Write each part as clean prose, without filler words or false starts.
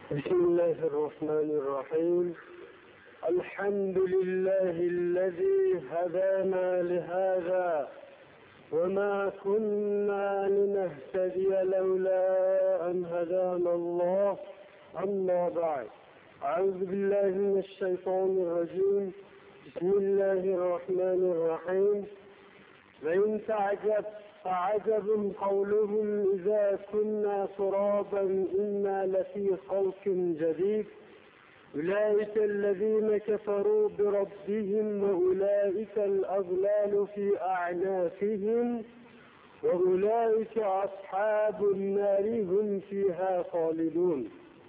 بسم الله الرحمن الرحيم. الحمد لله الذي هدانا لهذا وما كنا لنهتدي لولا أن هدانا الله. أما بعد، أعوذ بالله من الشيطان الرجيم. بسم الله الرحمن الرحيم. وإن تعجب فعجب قولهم إذا كنا ترابا إنا لفي خلق جديد. أولئك الذين كفروا بربهم وأولئك الأغلال في أعناقهم وأولئك أصحاب النار هم فيها خالدون.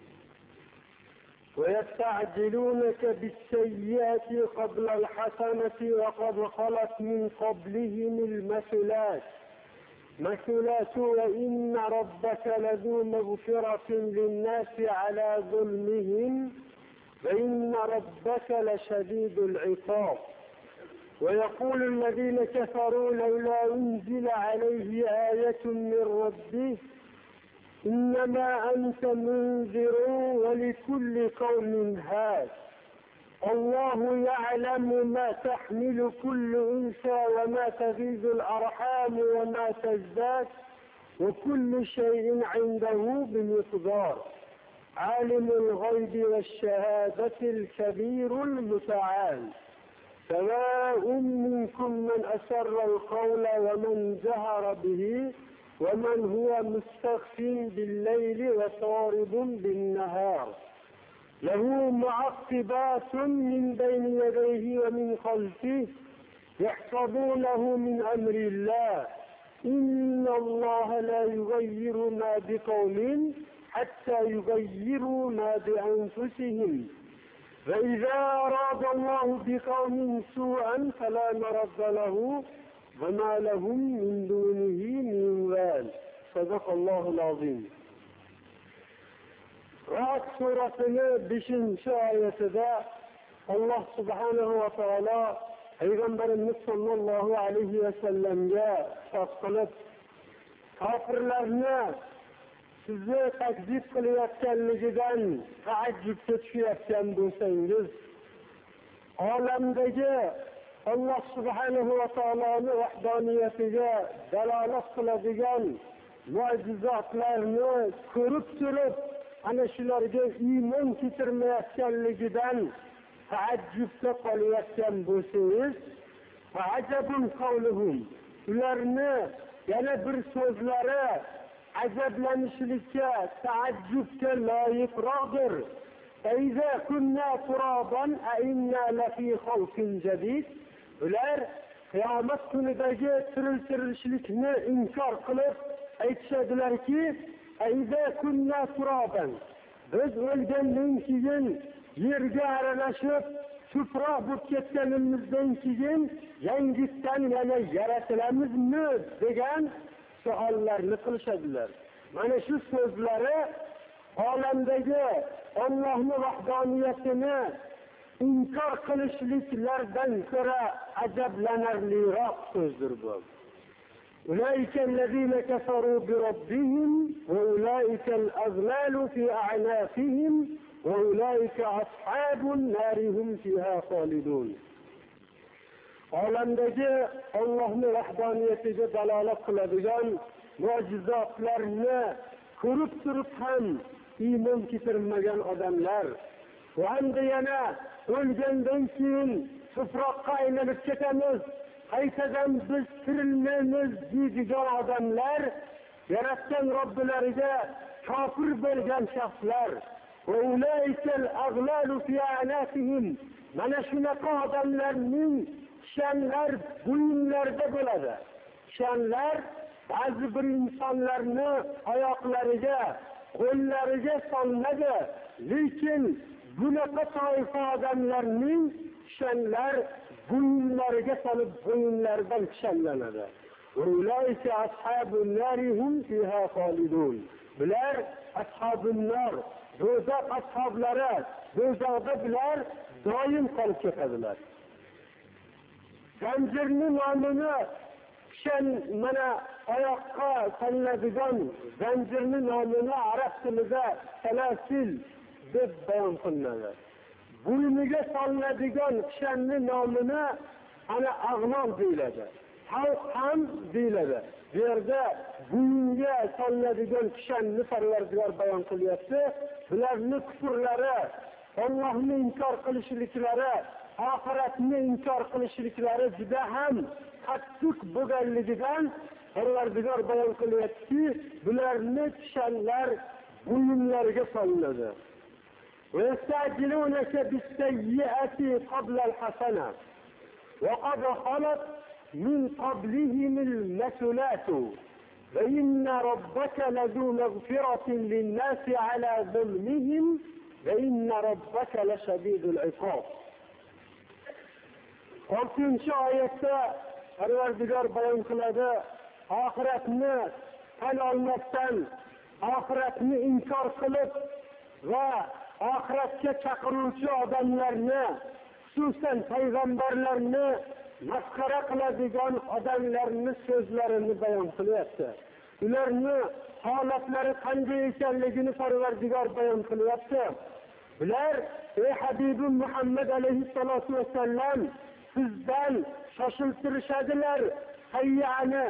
ويستعجلونك بالسيئات قبل الحسنة وقد خلت من قبلهم المثلات وإن ربك لذو مغفرة للناس على ظلمهم وإن ربك لشديد العقاب. ويقول الذين كفروا لولا أنزل عليه آية من ربه إنما أنت منذر ولكل قوم هاد. الله يعلم ما تحمل كل أنثى وما تغيظ الأرحام وما تزداد وكل شيء عنده بمقدار. عالم الغيب والشهادة الكبير المتعال. سواء منكم من أسر القول ومن جهر به ومن هو مستخف بالليل وسارب بالنهار. له معقبات من بين يديه ومن خلفه يحفظونه من أمر الله. إن الله لا يغير ما بقوم حتى يغيروا ما بأنفسهم. فإذا أراد الله بقوم سوءا فلا مرد له وما لهم من دونه من وال. صدق الله العظيم. Ra'd surasini 5-oyatida Alloh subhanahu va taolo Payg'ambarimiz sollallohu alayhi va sallamga xitob qilib, kofirlarni sizni takzib qilayotganligidan taajjubga tushayotgan bo'lsangiz, olamdagi Alloh subhanahu va taoloning vahdoniyatiga dalolat qiladigan mo'jizotlarni ko'rib turib, ana shularga iymon keltirmayotganligidan taajjubga qolayotgan bo'lsangiz, fa'ajabun qawluhum, ularni yana bir so'zlari ajablanishlikka, taajjubga loyiqroqdir. Aiza kunna turaban ainna lafi xalqin jadid. Ular qiyomat kunidagi tiriltirishlikni inkor qilib aytishadilarki, aiza kunna turaban, biz o'lgandan keyin yerga aralashib tuproq bo'lib ketganimizdan keyin yangitdan yana yaratilamizmi degan savollarni qilishadilar. Mana shu so'zlari olamdagi Allohning vahdoniyatini inkor qilishliklardan ko'ra ajablanarliroq so'zdir bu. أولئك الذين كفروا بربهم وأولئك الأغلال في أعناقهم وأولئك أصحاب النار هم فيها خالدون. Olamdagi Allohning vahdoniyatiga dalolat qiladigan mo'jizotlarni ko'rib turib ham iymon keltirmagan odamlar va hamda yana o'lgandan keyin tuproqqa aylanib ketamiz, qaytadan biz tirilmaymiz deydigan odamlar, yaratgan Robbilariga kofir bo'lgan shaxslar. Va ulaikal aghlalu fi a'naqihim, mana shunaqa odamlarning kishanlar bo'yinlarida bo'ladi. Kishanlar ba'zi bir insonlarni oyoqlariga, qo'llariga solinadi, lekin bunaqa toifa odamlarning kishanlar bo'yinlariga solib bo'yinlaridan kishanlanadi. Ulayka ashabun nari hum fiha xolidun. Bular ashabun nar, do'zax ashablari, do'zaxda bular doim qolib ketadilar. Zanjirning nomini kishan mana oyoqqa solinadigan zanjirning nomini arab tilida salasil deb bayon qilinadi. Bo'yniga solinadigan kishanning nomini ana ag'lol deyiladi. Tavq ham deyiladi. Bu yerda bo'yinga solinadigan kishanni Parvardigor bayon qilyapti. Bularning kufrlari, Allohni inkor qilishliklari, oxiratni inkor qilishliklari juda ham qattiq bo'lganligidan Parvardigor bayon qilyapti. Bularning kishanlar bo'yinlariga solinadi. وَيَسْتَعْجِلُونَكَ بِالسَّيِّئَةِ قَبْلَ الْحَسَنَةِ وَقَدْ خَلَتْ مِنْ قَبْلِهِمُ الْمَثُلَاتُ وَإِنَّ رَبَّكَ لَذُو مَغْفِرَةٍ لِلنَّاسِ عَلَى ظُلْمِهِمْ وَإِنَّ رَبَّكَ لَشَدِيدُ الْعِقَابِ. 6-oyatda Parvardigor bayon qiladi, oxiratni tan olmasdan, oxiratni inkor qilib va oxiratga chaqiruvchi odamlarni, xususan payg'ambarlarni masxara qiladigan odamlarning so'zlarini bayon qilyapti. Ularni holatlari qanday ekanligini Parvardigor bayon qilyapti. Bular ey Habibim Muhammad alayhissalatu vassallam sizdan shoshiltirishadilar. Hayyani,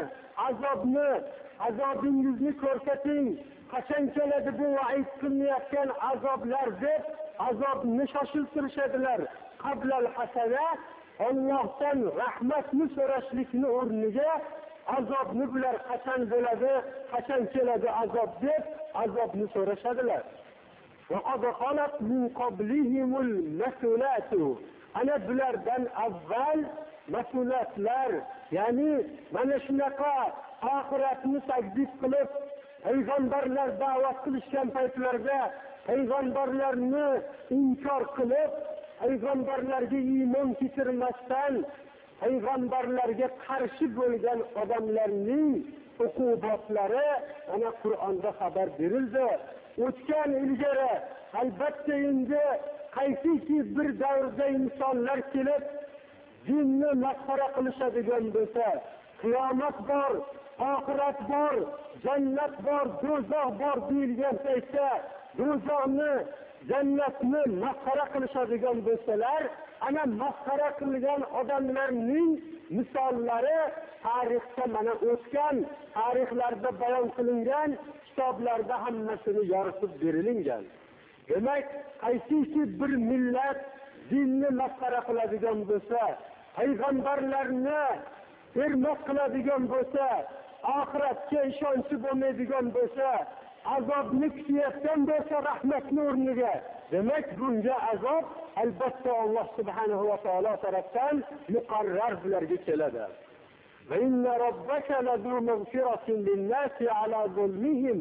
azobingizni ko'rsating. Qachon keladi bu va'id qilinayotgan azoblar deb azobni shoshiltirishadilar. Qablal hasana, Allohdan rahmatni so'rashlikni o'rniga azobni bular qachon bo'ladi, qachon keladi azob deb azobni so'rashadilar. Va qad khalat min qablihimul masulatu. Ana bulardan avval masulatlar, ya'ni mana shunaqa oxiratni takzib qilib payg'ambarlar da'vat qilishgan paytlarda payg'ambarlarni inkor qilib, payg'ambarlarga iymon keltirmasdan payg'ambarlarga qarshi bo'lgan odamlarning uqubatlari ana Qur'onda xabar berildi. O'tgan ilgari albatta endi qaysiki bir davrda insonlar kelib dinni masxara qilishadigan bo'lsa, qiyomat bor, oxirat bor, jannat bor, do'zax bor deyilgan paytda do'zaxni, jannatni masxara qilishadigan bo'lsalar, ana masxara qilgan odamlarning misollari tarixda mana o'tgan, tarixlarda bayon qilingan, kitoblarda hammasini yoritib berilgan. Demak, qaysiki bir millat dinni masxara qiladigan bo'lsa, payg'ambarlarni hurmat qiladigan bo'lsa, oxiratga ishonchi bo'lmaydigan bo'lsa, azobni kutayotgan bo'lsa rahmatni o'rniga, demak bunga azob albatta Alloh subhanahu va taolo tarafdan muqarrar bularga keladi. Va inna robbaka ladu maghfiratin lin-nasi ala zulmihim.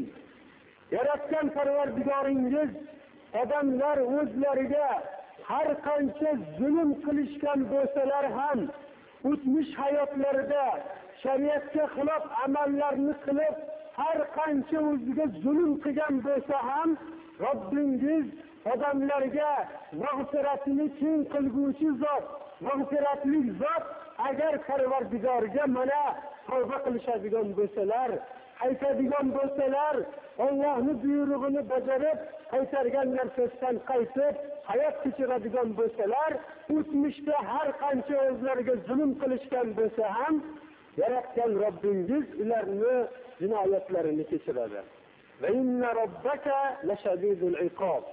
Yaratgan Parvardigoringiz odamlar o'zlariga har qancha zulm qilishgan bo'lsalar ham, o'tmish hayotlarida shariatga xilof amallarni qilib, har qancha o'ziga zulm qilgan bo'lsa ham, Robbingiz odamlarga mag'firatini keng qilguvchi zot, mag'firatli zot, agar Parvardigorga mana tavba qilishadigan bo'lsalar, qaytadigan bo'lsalar, Allohning buyrug'ini bajarib, qaytargan narsasidan qaytib, hayot kechiradigan bo'lsalar, o'tmishda har qancha o'zlariga zulm qilishgan bo'lsa ham, yaratgan Robbingiz ularni jinoyatlarini kechiradi. Va inna robbaka lashadidul iqob.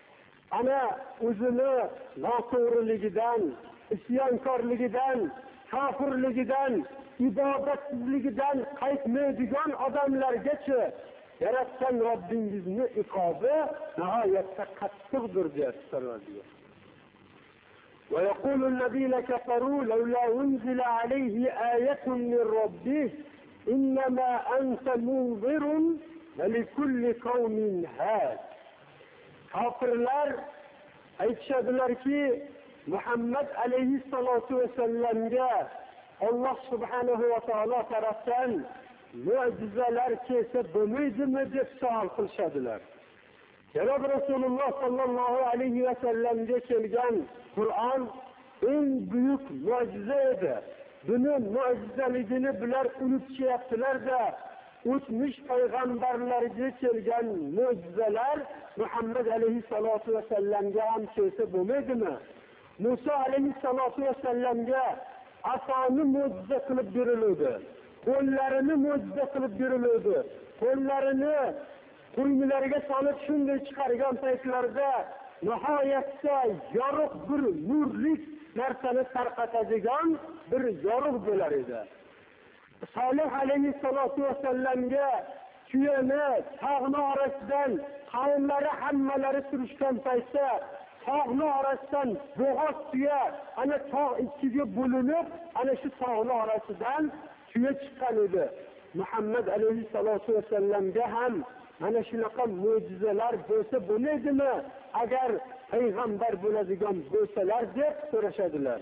Ana o'zini noto'g'riligidan, isyonkorligidan, kofirligidan, ibodatsizligidan qaytmaydigan odamlargacha yaratgan Robbingizning iqobi nihoyatda qattiqdir deyapti Parvardigor. ويقول الذين كفروا لولا أنزل عليه آية من ربه إنما أنت منذر ولكل قوم هاد. Kafirler aytishadilar ki Muhammad alayhissalatu vasallamga Allah subhanahu va taolo tarafdan mu'jizalar kelsa bo'lmaydimi deb savol qilishadilar. Janob Rasululloh sallallohu alayhi va sallamga kelgan Qur'on eng buyuk mu'jiza edi. Buni mu'jizaligini bular unutishyaptilar-da, o'tmish payg'ambarlarga kelgan mo'jizalar Muhammad alayhissalatu vasallamga ham kelsa bo'lmaydimi? Musa alayhissalatu vasallamga asoni mo'jiza qilib berildi. Qo'llarini mo'jiza qilib berildi. Qo'llarini qo'ynilariga solib shunday chiqargan paytlarda nihoyatda yorug' bir nurlik narsani tarqatadigan bir yorug' bo'lar edi. Solih alayhissalatu vasallamga tuyani tog'ni orasidan qavmlari hammalari surishgan paytda tog'ni orasidan bo'g'oz tuya ana tog' ikkiga bo'linib, ana shu tog'ni orasidan tuya chiqqan edi. Muhammad alayhissalatu vasallamga ham mana shunaqa mo'jizalar bo'lsa bo'lmaydimi agar payg'ambar bo'ladigan bo'lsalar deb so'rashadilar.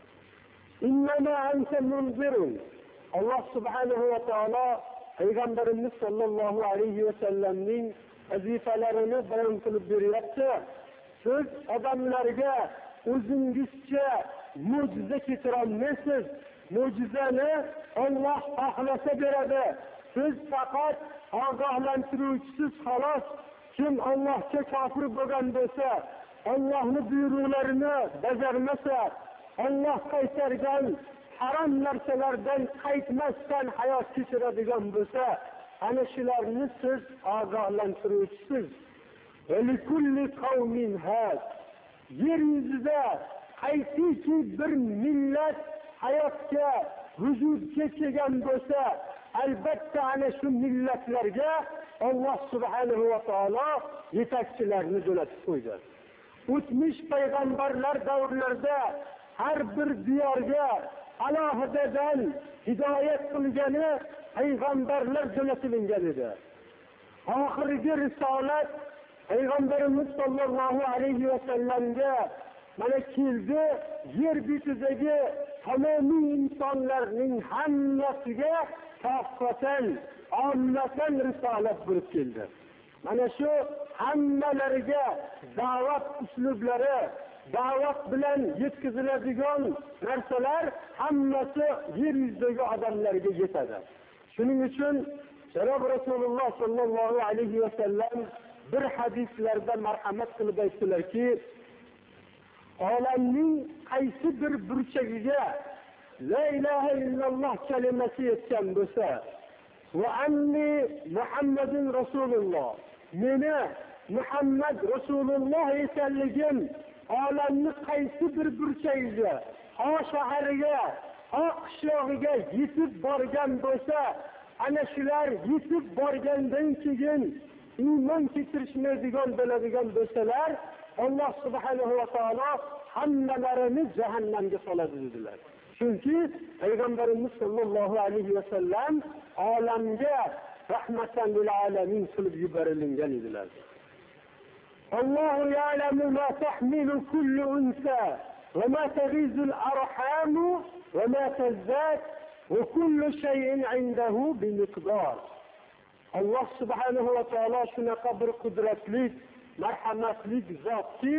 Innama anta munzirun. Alloh subhanahu va taolo payg'ambarimiz sollallohu alayhi va sallamning vazifalarini bayon qilib beryapti. Siz odamlarga o'zingizcha mo'jiza keltira olmaysiz. Mo'jizani Alloh xohlasa beradi. Siz faqat ogohlantiruvchisiz xolos. Kim Allohga kofir bo'lgan bo'lsa, Allohning buyruqlarini bajarmasa, Alloh qaytargan harom narsalardan qaytmasdan hayot kechiradigan bo'lsa, ana shularni siz ogohlantiruvchisiz. Likulli qavmin had. Yer yuzida qaysiki bir millat hayotga, vujudga kelgan bo'lsa, albatta ana shu millatlarga Alloh subhanahu va taolo yetakchilarni jo'natib qo'ydi. O'tmish payg'ambarlar davrlarida har bir diyorga alohidadan hidoyat qilgani payg'ambarlar jo'natilgan edi. Oxirgi risolat payg'ambarimiz sollallohu alayhi va sallamga mana keldi, yer betidagi tamomiy insonlarning hammasiga kaffatan, ommatan risolat bo'lib keldi. Mana shu hammalariga da'vat uslublari, da'vat bilan yetkaziladigan narsalar hammasi yer yuzidagi odamlarga yetadi. Shuning uchun Janob Rasululloh sollallohu alayhi va sallam bir hadislarda marhamat qilib aytdilarki, olamning qaysi bir burchagiga la ilaha illalloh kalimasi yetgan bo'lsa, va anni Muhammadun Rasululloh, meni Muhammad Rasululloh ekanligim olamning qaysi bir burchagiga, ho shahariga, ho qishlog'iga yetib borgan bo'lsa, ana shular yetib borgandan keyin iymon keltirishmaydigan bo'ladigan bo'lsalar, Alloh subhanahu va taolo hammalarini jahannamga soladi dedilar. Chunki payg'ambarimiz sollallohu alayhi va sallam olamga rahmatan lil alamin qilib yuborilgan edilar. Allohu ya'lamu ma tahmilu kullu unsa va ma taghizu al-arham va ma tazdad va kullu shay'in 'indahu bi miqdar. Alloh subhanahu va taolo shunaqa bir qudratli, marhamatli zotki,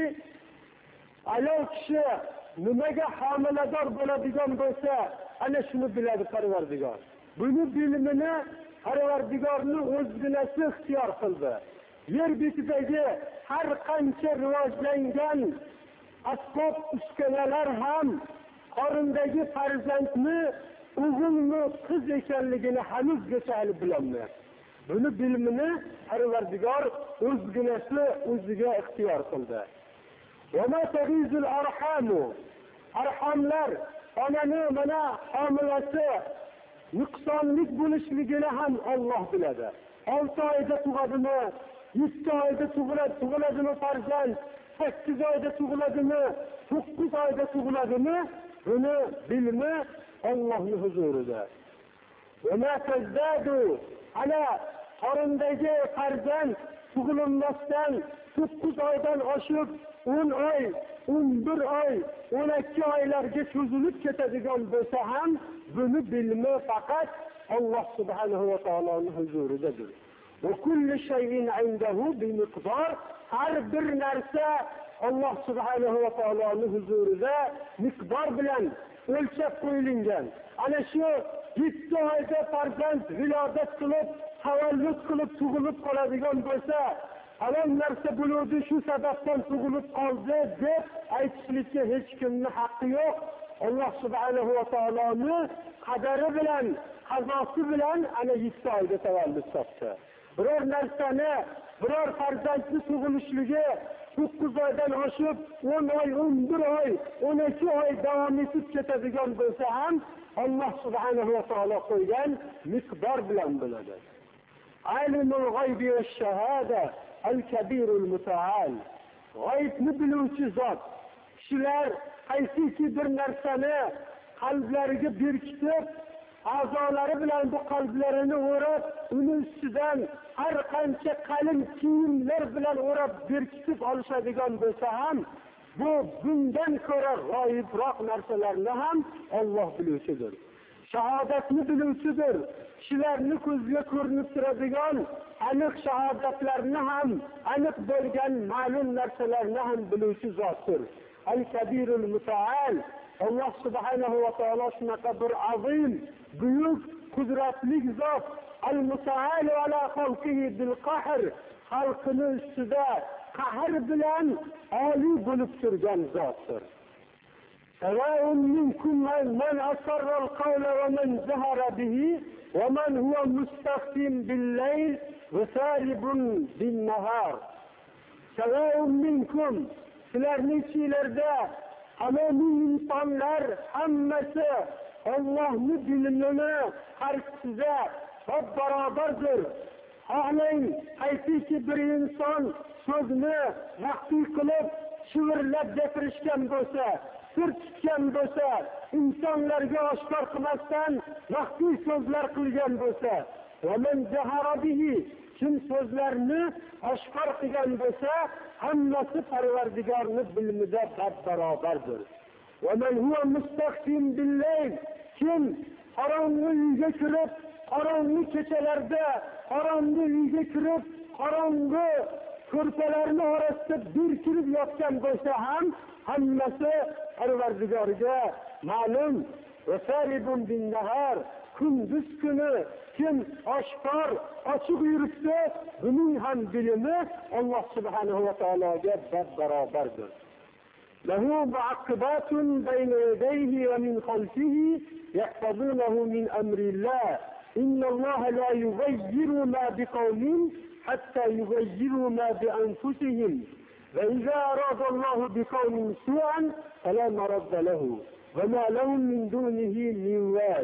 ayol kishi nimaga homilador bo'ladigan bo'lsa, ana shuni biladi Parvardigor. Buni bilimini Parvardigorning o'zginasi ixtiyor qildi. Yer betidagi har qancha rivojlangan asbob uskunalar ham qorindagi farzandni o'g'ilmi, qiz ekanligini hanuzgacha bilolmaydi. Buni bilimini Parvardigor o'zginasi o'ziga ixtiyor qildi. Va ma tagizul arhamu, arhamlar onani mana homilasi nuqsonlik bo'lishligini ham Alloh biladi. 6 oyda tug'adimi, 7 oyda tug'iladimi farzand, 8 oyda tug'iladimi, 9 oyda tug'iladimi, buni bilimi Allohning huzurida. Va ma tazdadu, ana qorindagi farzand tug'ilinmasdan 9 oydan oshib 10 oy, 11 oy, 12 oylarga cho'zilib ketadigan bo'lsa ham buni bilimi faqat Alloh subhanahu va taoloning huzuridadir. Va kullu shay'in 'indahu bi miqdar. Har bir narsa Alloh subhanahu va taoloning huzurida miqdor bilan o'lchab qo'yilgan. Ana shu 7 oyda farzand vilodat qilib tavallud qilib tug'ilib qoladigan bo'lsa, falon narsa bo'ldi, shu sababdan tug'ilib qoldi deb aytishlikka hech kimning haqqi yo'q. Alloh subhanahu va taoloning qadari bilan, qazosi bilan ana 7 oyda tavallud topdi. Biror narsani, biror farzandni tug'ilishligi 9 oydan oshib 10 oy, 11 oy, 12 oy davom etib ketadigan bo'lsa ham Alloh subhanahu va taolo qo'ygan miqdor bilan bo'ladi. Alimul g'aybi va shahada al-kabirul mutaal. G'aybni biluvchi zot. Kishilar qaysiki bir narsani qalblariga berkitib, a'zolari bilan bu qalblarini o'rab, uni ustidan har qancha qalin kiyimlar bilan o'rab berkitib olishadigan bo'lsa ham, bu bundan ko'ra g'oyibroq narsalarni ham Alloh biluvchidir. Shahodatni biluvchidir. Kishilarni ko'zga ko'rinib turadigan aniq shahodatlarni ham, aniq bo'lgan ma'lum narsalarni ham biluvchi zotdir. Al-Kabirul Mutaal. Alloh subhanahu va taolo shunaqa bir azim, buyuk, qudratli zot. Al-Mutaal ala xalqihi bil qahr. Xalqini ustida qahr bilan oliy bo'lib turgan zotdir. سواء منكم من أسر القول ومن جهر به ومن هو مستخف بالليل وسارب بالنهار. سواء منكم sizlarning ichinglarda hammamiz insonlar hammasi Allohning dinini qarshisida barobardir. Xohlang qaysiki bir inson so'zni maxfiy qilib shivirlab gapirishgan bo'lsa, sir tutgan bo'lsa, insonlarga oshkor qilmasdan maxfiy so'zlar qilgan bo'lsa, va man jahara bihi, kim so'zlarni oshkor qilgan bo'lsa, hammasi Parvardigorning bilimida barobardir. Va man huwa mustaqim bil-layl, kim qorong'i uyga kirib, qorong'i kechalarda, qorong'i uyga kirib, qorong'i ko'rpalarning orasida birkilib yotgan bo'lsa ham, hammasi Parvardigorga ma'lum. Va saribun bin-nahar, kunduz kuni kim oshkor, ochiq yuribdi, buning ham bilimi Alloh subhanahu va taologa barobardir. Lahu mu'aqqibatun bayna yadayhi va min khalfihi yahfazunahu min amrillah. Inna Alloha la yughayyiru ma biqawmin hatta yughayyiru ma bi anfusihim. Wa idza arada Allahu biqawmin su'an fala maradda lahu wa ma lahum min dunihi min wal.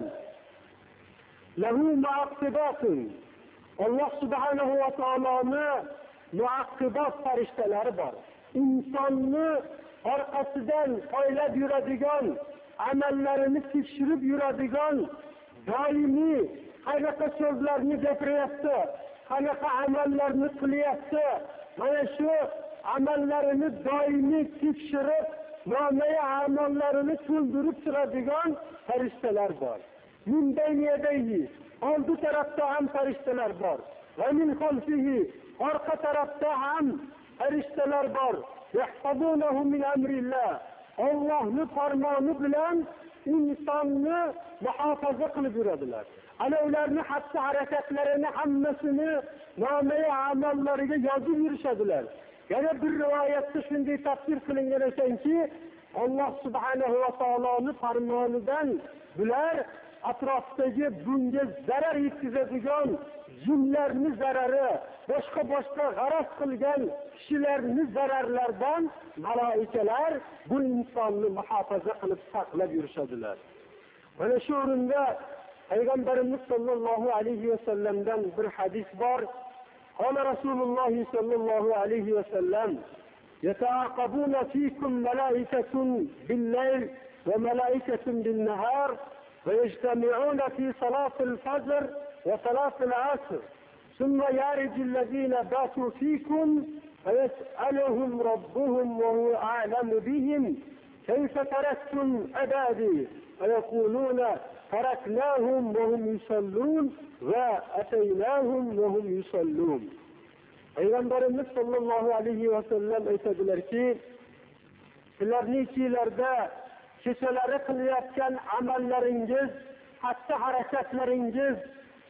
Lahu mu'aqqibatun. Alloh subhanahu va taoloning mu'aqqibat farishtalari bor. Insonni orqasidan qo'ylab yuradigan, amallarini tekshirib yuradigan, doimiy qanaqa so'zlarni gapiryapti, qanaqa amallarni qilyapti, mana shu amallarini doimiy tekshirib, nomaya amallarini to'ldirib turadigan farishtalar bor. Min bayni yadayhi, oldi tarafda ham farishtalar bor. Va min khalfihi, orqa tarafda ham farishtalar bor. Yahfazunahu min amrillah. Allohning farmoni bilan insonni muhofaza qilib yuradilar. Ana ularning xatti harakatlarini hammasini nomaya amallariga yozib yurishadilar. Yana bir rivoyatda shunday tafsir qilingan ekanki, Alloh subhanahu va taoloning farmonidan bular atrofdagi bunga zarar yetkazadigan jinlarning zarari, boshqa g'araz qilgan kishilarning zararlardan malaikalar bu insonni muhofaza qilib saqlab yurishadilar. Mana shu o'rinda Payg'ambarimiz sollallohu alayhi va sallamdan bir hadis bor. Qala Rasululloh sollallohu alayhi va sallam: "Yata'aqabuna fikum malaikatun bil-layl va malaikatun bin-nahar." ويجتمعون في صلاة الفجر وصلاة العصر ثم يرج الذين باتوا فيكم فيسألهم ربهم وهو أعلم بهم كيف تركتم عبادي فيقولون تركناهم وهم يصلون وأتيناهم وهم يصلون. Peygamberimiz sallallahu aleyhi ve sellem aytadilar ki, sizlarning ichinglarda kechalari qilayotgan amallaringiz, xatti harakatlaringiz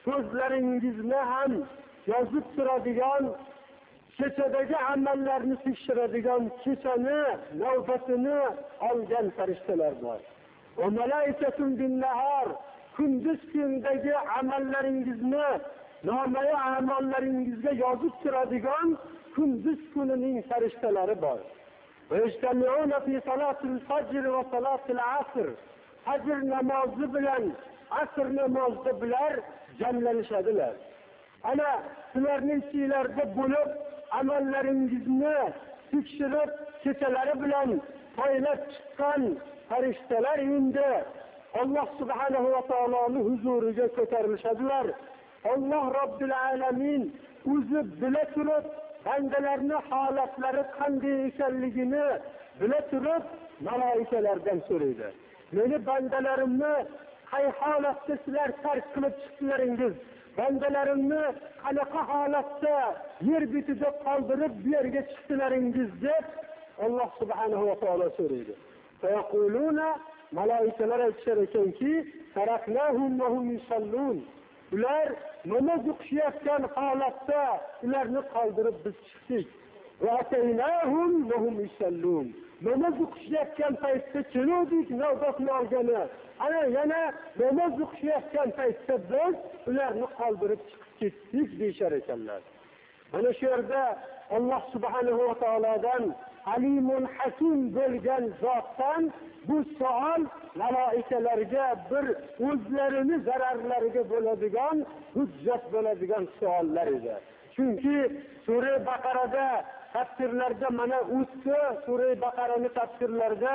so'zlaringizni ham yozib turadigan, kechadagi amallarni tekshiradigan, kechani navbatini olgan farishtalar bor. Va malaikatun bin-nahar, kunduz kundagi amallaringizni, nomai amallaringizga yozib turadigan kunduz kunining farishtalari bor. Va ijtami'una fi salatil fajr va salatil asr. Fajr namozi bilan asr namozida bular jamlanishadilar. Ana sizlarning ichingizda bo'lib amallaringizni tekshirib, kechalari bilan poylab chiqqan farishtalar endi Alloh subhanahu va taoloning huzuriga ko'tarilishadilar. Alloh Robbil alamin o'zi bila turib, bandalarning holatlari qanday ekanligini bila turib, malaikalardan so'raydi. Meni bandalarimni qay holatda sizlar tark qilib chiqdilaringiz? Bandalarimni qanaqa holatda yer betida qoldirib bu yerga chiqdilaringiz deb Alloh subhanahu va taolo so'raydi. Fayaquluna, malaikalar aytishar ekanki, taraknahum va hum yusallun. Ular namoz o'qishayotgan holatda ularni qoldirib biz chiqdik. Va ataynahum va hum yusallun. Namoz o'qishayotgan paytda keldik, navbatni olgani. Ana yana namoz o'qishayotgan paytda biz ularni qoldirib chiqib ketdik deyshar ekanlar. Mana shu yerda Alloh subhanahu va taolodan Alimun Hakim bo'lgan zotdan bu savol malaikalarga bir o'zlarini zararlariga bo'ladigan, hujjat bo'ladigan savollar edi. Chunki Sura Baqarada tafsirlarda mana o'tdi, Sura Baqaraning tafsirlarida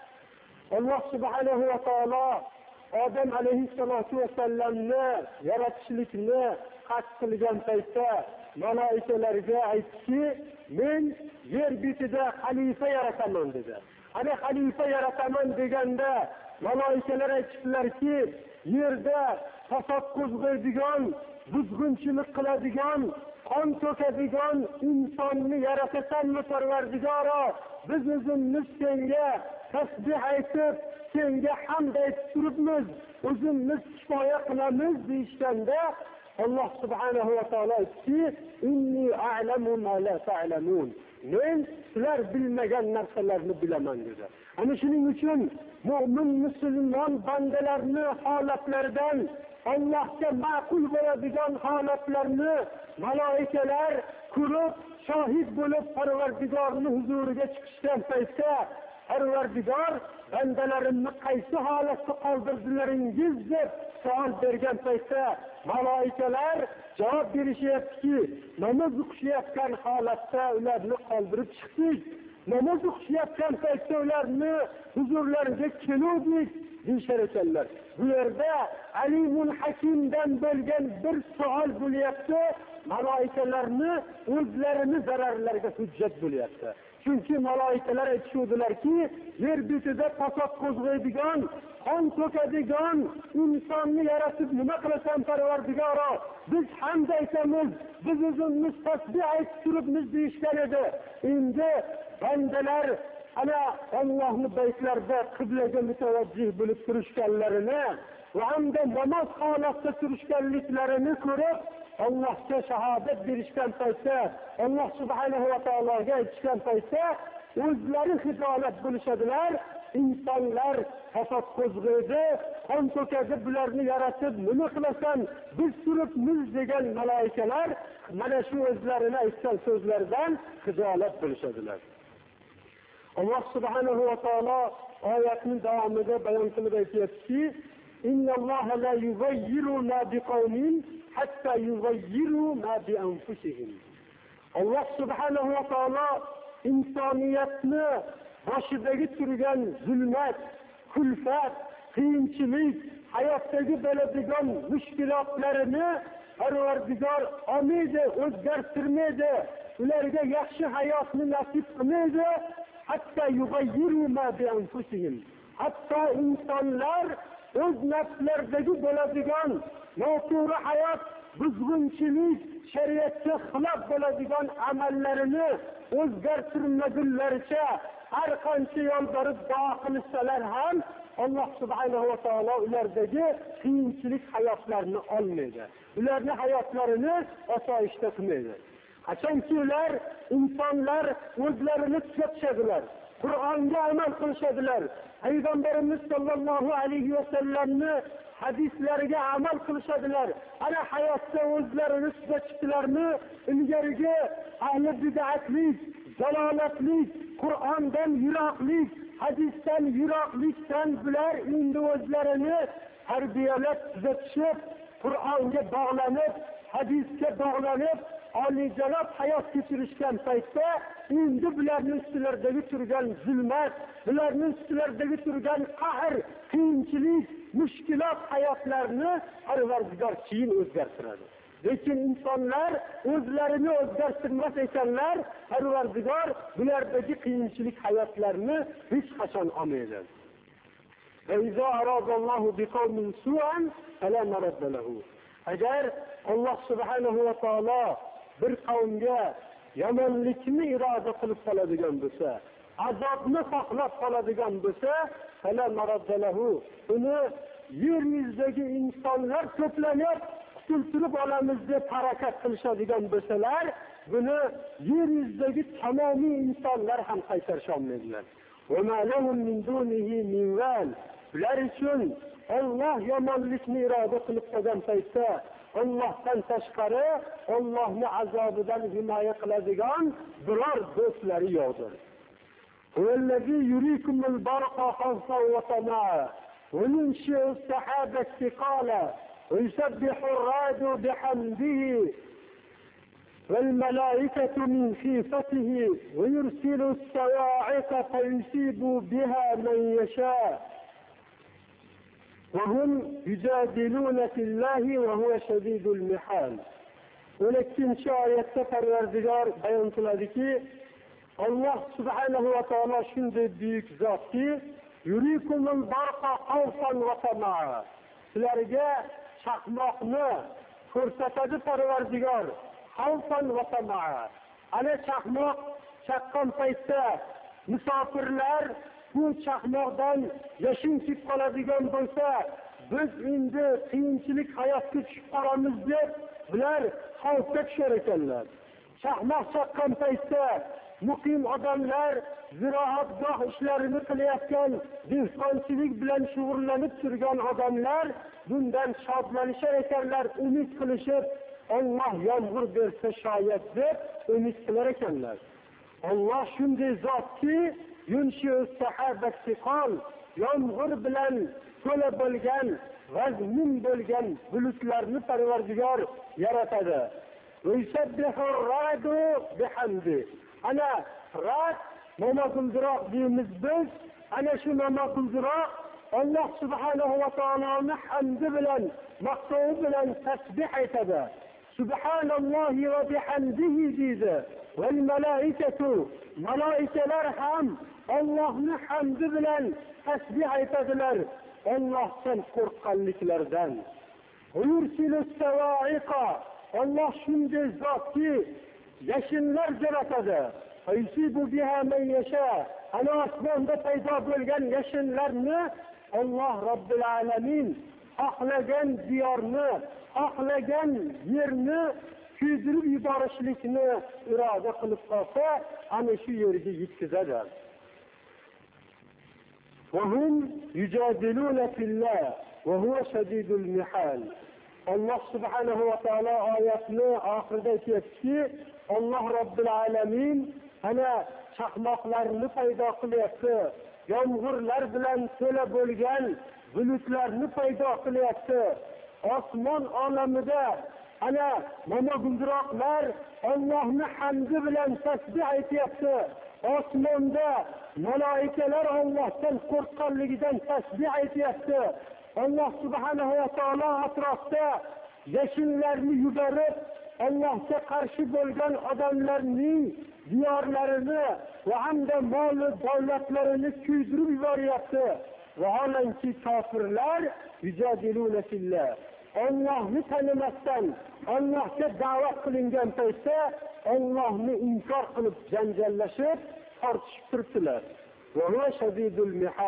Alloh subhanahu va taolo Odam alayhissalatu vasallamni yaratishlikni qasd qilgan paytda malaikalarga aytdiki, men yer betida xalifa yarataman dedi. Ana xalifa yarataman deganda malaikalar aytdilarki, yerda fasod qo'zg'aydigan, buzg'unchilik qiladigan, qon to'kadigan insonni yaratasanmi Parvardigoro? Biz o'zimiz senga tasbih aytib, senga hamd aytib turibmiz, o'zimiz kifoya qilamiz deyishganda Alloh subhanahu va taolo aytdi, inni a'lamu ma la ta'lamun. Men sizlar bilmagan narsalarni bilaman dedi. Ana shuning uchun mu'min musulmon bandalarni holatlaridan Allohga ma'qul bo'ladigan holatlarni malaikalar ko'rib, shohid bo'lib Parvardigorning huzuriga chiqishgan paytda Parvardigor bandalarimni qaysi holatda qoldirdilaringiz deb savol bergan paytda malaikalar javob berishyaptiki, namoz o'qishayotgan holatda ularni qoldirib chiqdik. Namoz o'qishayotgan paytda ularni huzurlariga keldik deyshar ekanlar. Bu yerda Alimul Hakimdan bo'lgan bir savol bo'lyapti, malaikalarni o'zlarini zararlariga hujjat bo'lyapti. Chunki malaikalar aytishadilarki, yer betida fasod qo'zg'aydigan, qon to'kadigan insonni yaratib nima qilasan Parvardigoro? Biz hamd aytamiz, biz o'zimiz tasbih aytib turibmiz deyishgan edi. Endi bandalar ana Allohning baytlarida qiblaga mutavajjih bo'lib turishganlarini va hamda namoz holatda turishganliklarini ko'rib, Allohga shahodat berishgan paytda, Alloh subhanahu va taologa aytishgan paytda o'zlari hidolat bo'lishadilar. İnsanlar fasod qo'zg'aydi, qon to'kadi, bularni yaratib nima qilasan? Biz turibmiz degan malaikalar mana shu o'zlarini aytgan so'zlardan hidolat bo'lishadilar. Alloh subhanahu va taolo oyatning davomida bayon qilib aytayapti: "Innalloha la yugayyiru ma biqawmin hatta yugayyiru ma bi anfusihim." Alloh subhanahu va taolo insoniyatni boshidagi turgan zulmat, kulfat, qiyinchilik, hayotdagi bo'ladigan mushkulotlarini Parvardigor olmaydi, o'zgartirmaydi, ularga yaxshi hayotni nasib qilmaydi. Hatta yugayyiru ma bi anfusihim. Hatto insonlar o'z nafslaridagi bo'ladigan noto'g'ri hayot, buzg'unchilik, shariatga xilof bo'ladigan amallarini o'zgartirmagunlaricha har qancha yo'l borib duo qilsalar ham Alloh subhanahu va taolo ulardagi qiyinchilik hayotlarini olmaydi. Ularning hayotlarini osoyishta qilmaydi. Qachonki ular insonlar o'zlarini tuzatishadilar, Qur'onga amal qilishadilar, Payg'ambarimiz sollallohu alayhi va sallamni hadislariga amal qilishadilar. Ana hayotda o'zlarini tuzatishdilarmi, ilgarigi ahli bid'atlik, zalolatlik, Qur'ondan yiroqlik, hadisdan yiroqlikdan bular endi o'zlarini tarbiyalab tuzatishib, Qur'onga bog'lanib, hadisga bog'lanib, oliyjanob hayot kechirishgan paytda endi bularning ustilaridagi turgan zulmat, bularning ustilaridagi turgan qahr, qiyinchilik, mushkulot hayotlarini Parvardigor keyin o'zgartiradi. Lekin insonlar o'zlarini o'zgartirmas ekanlar, Parvardigor bulardagi qiyinchilik hayotlarini hech qachon olmaydi. Agar Alloh subhanahu va taolo bir qavmga yomonlikni iroda qilib qoladigan bo'lsa, azobni xohlab qoladigan bo'lsa, uni yer yuzidagi insonlar to'planib qutultirib olamiz deb harakat qilishadigan bo'lsalar, buni yer yuzidagi tamomiy insonlar ham qaytarisha olmaydilar. Ular uchun Alloh yomonlikni iroda qilib qolgan paytda Allohdan tashqari Allohning azobidan himoya qiladigan biror do'stlari yo'qdir. Vallazi yurikumul barqa khawfan wa tama'a wa yunshi'u as-sahaba thiqala wa yusabbihu ar-ra'du bihamdihi wal malaikatu min khifatihi wa yursilu as-sawa'iqa fayusibu biha man yasha' وهم يجادلون في الله وهو شديد المحال. ولكن شاية Parvardigor bayon qiladiki, Alloh subhanahu va taolo shunday buyuk zotki, yurikumul barqa xawfan va tama'a. Sizlarga chaqmoqni ko'rsatadi Parvardigor, xawfan va tama'a. Ana chaqmoq chaqqan paytda musofirlar bu chaqmoqdan yashin chiqib qoladigan bo'lsa, biz endi qiyinchilik hayotga tushib qolamiz deb bular xavfga tushar ekanlar. Chaqmoq chaqqan paytda muqim odamlar ziroatgoh ishlarini qilayotgan, dehqonchilik bilan shug'ullanib turgan odamlar bundan shodlanishar ekanlar, umid qilishib, Alloh yomg'ir bersa shoyat deb umid qilar ekanlar. Alloh shunday zotki, yunshi'u as-sahaba thiqal, yomg'ir bilan to'la bo'lgan, vazmin bo'lgan bulutlarni Parvardigor yaratadi. Va yusabbihu ar-ra'du bihamdi. Ana ra'd momaquldiroq deymiz biz. Ana shu momaquldiroq Alloh subhanahu va taoloning hamdi bilan, maqtovi bilan tasbih aytadi. Subhanallohi va bihamdihi deydi. Val malaikatu, malaikalar ham Allohning hamdi bilan tasbih aytadilar. Allohdan qo'rqqanliklardan. Yursilus sawa'iqa, Alloh shunday zotki, yashinlar yaratadi. Aysibu biha man yasha. Ana osmonda paydo bo'lgan yashinlarni Alloh Robbil alamin xohlagan diyorni, xohlagan yerni kuydirib yuborishlikni iroda qilib qolsa, ana shu yerga yetkazadi. وهم يجادلون في الله وهو شديد المحال. Alloh subhanahu va taolo oyatni oxirida aytibdi, Alloh Robbil alamin ana chaqmoqlarni paydo qilyapti, yomg'irlar bilan to'la bo'lgan bulutlarni paydo qilyapti. Osmon olamida ana momaquldiroqlar Allohning hamdi bilan tasbih aytyapti. Osmonda malaikalar Allohdan qo'rqqanligidan tasbih aytyapti. Alloh subhanahu va taolo atrofda yashinlarni yuborib, Allohga qarshi bo'lgan odamlarning diyorlarini va hamda mol davlatlarini kuydirib yuboryapti. Vaholanki kofirlar yujadiluna fillah. Allohni tanimasdan Allohga da'vat qilingan paytda Allohni inkor qilib janjallashib, tortishib turibdilar. Va huwa shadidul mihal.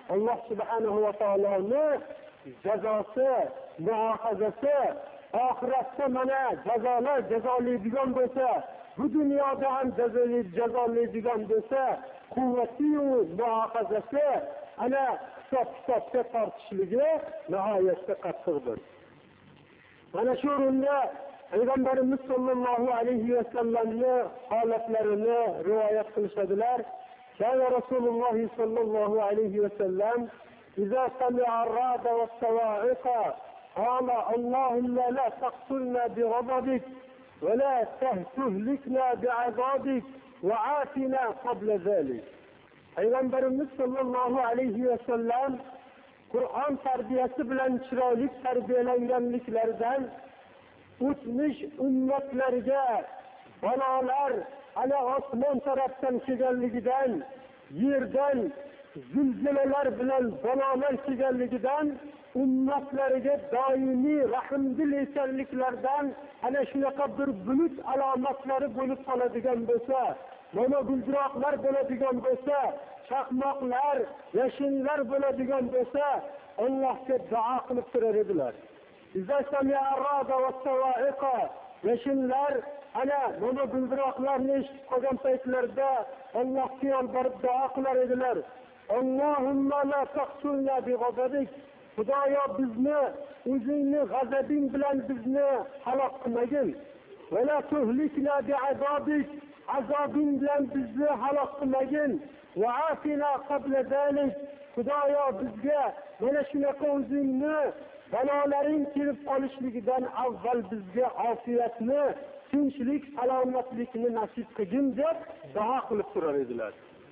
Alloh subhanahu va taoloning jazosi, muohazasi oxiratda mana jazolaydigan bo'lsa, bu dunyoda ham jazolaydigan bo'lsa, quvvati-yu muohazasi ana hisob-kitobga tortishligi nihoyatda qattiqdir. Mana shu o'rinda Payg'ambarimiz sollallohu alayhi va sallamning holatlarini rivoyat qilishadilar. Kana Rasululloh sollallohu alayhi va sallam idza sami'a ar-ra'da was-sawa'iqa qala Allohumma la taqtulna bighadabik va la tuhlikna bi'adabik va atina qabla zalik. Payg'ambarimiz sollallohu alayhi va sallam Qur'on tarbiyasi bilan chiroyli tarbiyalanganliklaridan o'tmish ummatlarga balolar ana osmon tarafdan kelganligidan, yerdan zilzilalar bilan balolar kelganligidan, ummatlariga doimiy rahmdil ekanliklaridan ana shunaqa bir bulut alomatlari bo'lib qoladigan bo'lsa, mana guldiroqlar bo'ladigan bo'lsa, chaqmoqlar, yashinlar bo'ladigan bo'lsa, Allohga duo qilib turar edilar. İza sami'a ar-ra'da was-sawa'iqa yashinlar ana mana guldiroqlarni eshitib qolgan paytlarda Allohga yolborib duo qilar edilar. Allohumma la taqtulna bighadabik. Xudoyo bizni o'zingning g'azabing bilan bizni halok qilmagin. Va la tuhlikna bi'adabik. Azobing bilan bizni halok qilmagin. Va afina qabla zalik. Xudoyo bizga mana shunaqa o'zingni balolaring kelib qolishligidan avval bizga ofiyatni, tinchlik, salomatlikni nasib qilgin deb duo qilib turar edilar.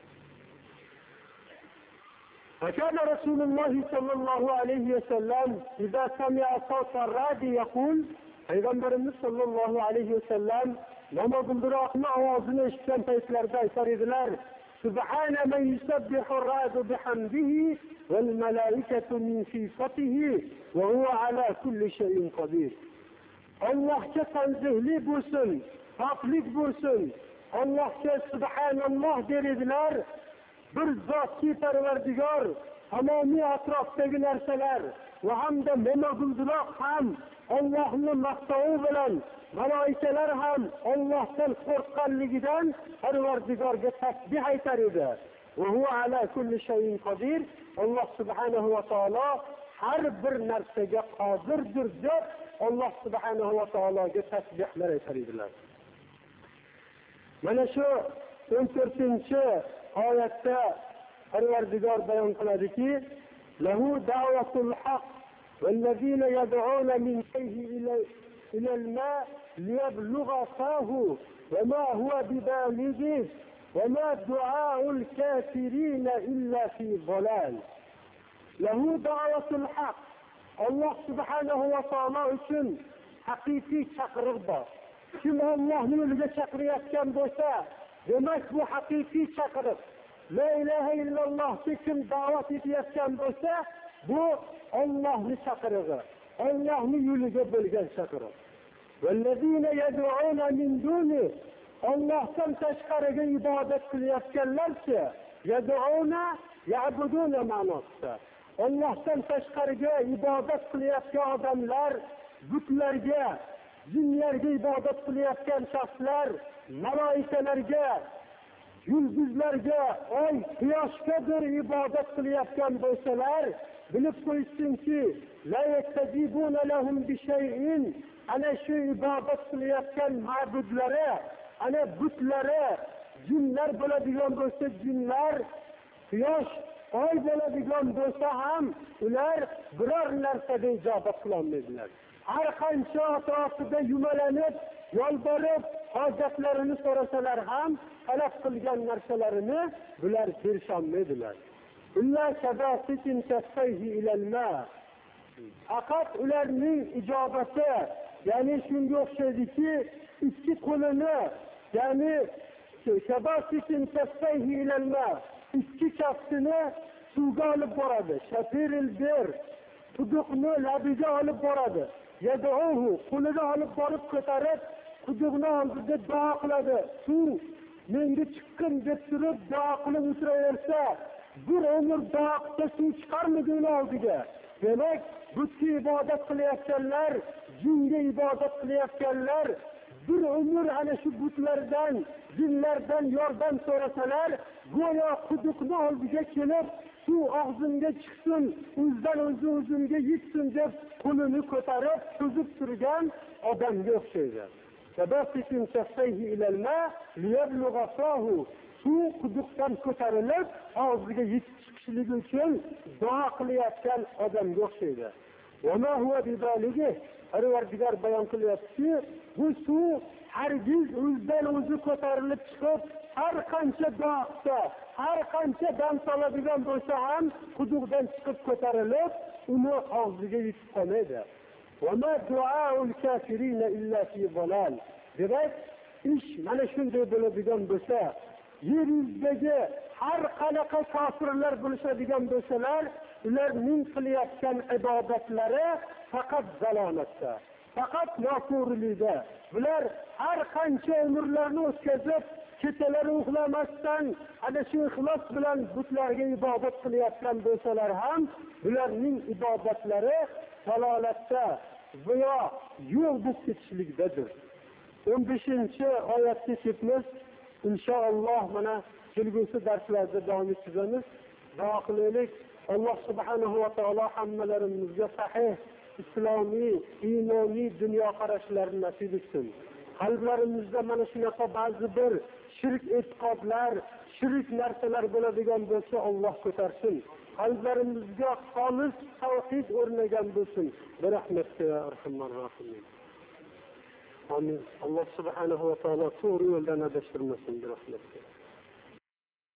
فكان رسول الله صلى الله عليه وسلم إذا سمع صوت الرعد يقول Peygamberimiz sallallahu aleyhi ve sellem namazın bırakma avazını işiten peygamberlerde aytar ediler. Subhane men yusabbihu ar-ra'du bihamdihi vel melaiketu min sifatihi ve huve ala kulli şeyin kadir. Allah'a tenzihli bulsun, haflik bulsun. Allah'a subhanallah der ediler. Bir zotki parvardigor, tamomiy atrofdagi narsalar va hamda mo'maguldiroq ham Allohning maqtovi bilan, malaikalar ham Allohdan qo'rqqanligidan parvardigorga tasbih aytar edi. Va huwa ala kulli shay'in qodir. Alloh subhanahu va taolo har bir narsaga qodirdir deb Alloh subhanahu va taologa tasbihlar aytar edilar. Mana shu 14-oyatda Parvardigor bayon qiladiki, lahu da'vatul haq والذين يدعون من فيه إلى الماء ليبلغ فاه وما هو ببالغه وما دعاء الكافرين إلا في ضلال. له دعوة الحق. الله سبحانه وتعالى için haqiqiy chaqiriq bor. Kim Allohning yo'liga chaqirayotgan bo'lsa, demak bu haqiqiy chaqiriq. La ilaha illallohga kim da'vat etayotgan bo'lsa, bu Allohning chaqirig'i, Allohning yo'liga bo'lgan chaqiriq. Vallazina yad'una min duni, Allohdan tashqariga ibodat qilayotganlarcha, yad'una ya'buduna ma'nosida. Allohdan tashqariga ibodat qilayotgan odamlar, butlarga, jinlarga ibodat qilayotgan shaxslar, malaikalarga, yulduzlarga, oy, quyoshgadir ibodat qilayotgan bo'lsalar, bilib qo'ysinki, la yastajibuna lahum bi shay'in. Ana shu ibodat qilayotgan ma'budlari, ana butlari, jinlar bo'ladigan bo'lsa jinlar, quyosh, oy bo'ladigan bo'lsa ham ular biror narsada ijobat qilolmaydilar. Har qancha atrofida yumalanib, yolborib, hojatlarini so'rasalar ham talab qilgan narsalarini bular berisholmaydilar. Illa sabasikin tasayhi ilal ma. Faqat ularning ijobati, ya'ni shunga o'xshaydiki, ikki qo'lini, ya'ni sabasikin tasayhi ilal ma, ikki kaftini suvga olib boradi. Shafiril bir, quduqni labiga olib boradi. Yad'uhu, qo'liga olib borib ko'tarib, quduqni oldida duo qiladi. Suv menga chiqqin deb turib duo qilib o'tiraversa, bir umr dağda suv chiqarmidi oldiga. Demak, butga ibodat qilayotganlar, jinga ibodat qilayotganlar bir umr ana shu butlardan, jinlardan yordam so'rasalar, go'yo quduqni oldiga kelib, suv og'zimga chiqsin, o'zidan o'zimga yetsin deb qo'lini ko'tarib, cho'zib turgan odamga o'xshaydi. Sabaqatin saffayhi ilal ma liyablugha fahu. Suv quduqdan ko'tarilib, og'ziga yetib chiqishligi uchun duo qilayotgan odamga o'xshaydi. Va ma huwa bibalighi. Parvardigor bayon qilyapti, bu suv hargiz o'zidan o'zi ko'tarilib chiqib, har qancha dog'da, har qancha dam soladigan bo'lsa ham quduqdan chiqib ko'tarilib, uni og'ziga yetib qolmaydi. Va ma du'aul kafirina illa fi dalal. Demak, ish mana shunday bo'ladigan bo'lsa, yer yuzidagi har qanaqa kofirlar bo'lishadigan bo'lsalar, ularning qilayotgan ibodatlari faqat zalolatda, faqat noto'g'rilikda. Bular har qancha umrlarni o'tkazib, kechalari uxlamasdan ana shu ixlos bilan butlarga ibodat qilayotgan bo'lsalar ham, ularning ibodatlari zalolatda va yo'q bo'lib ketishlikdadir. 15-oyatga ketamiz. İnşallah mana kelgusi darslarda davom ettiramiz. Duo qilaylik. Alloh subhanahu va taolo hammalarimizga sahih islomiy, iymoniy dunyo qarashlarini nasib etsin. Qalblarimizda mana shunaqa ba'zi bir shirk e'tiqodlar, shirk narsalar bo'ladigan bo'lsa, Alloh ko'tarsin. Qalblarimizga xolis tavhid o'rnagan bo'lsin. Bir rahmatga arhamar rohimin. Amin. Allah subhanahu wa ta'ala to'g'ri yo'ldan adashtirmasin, bir rahmatga.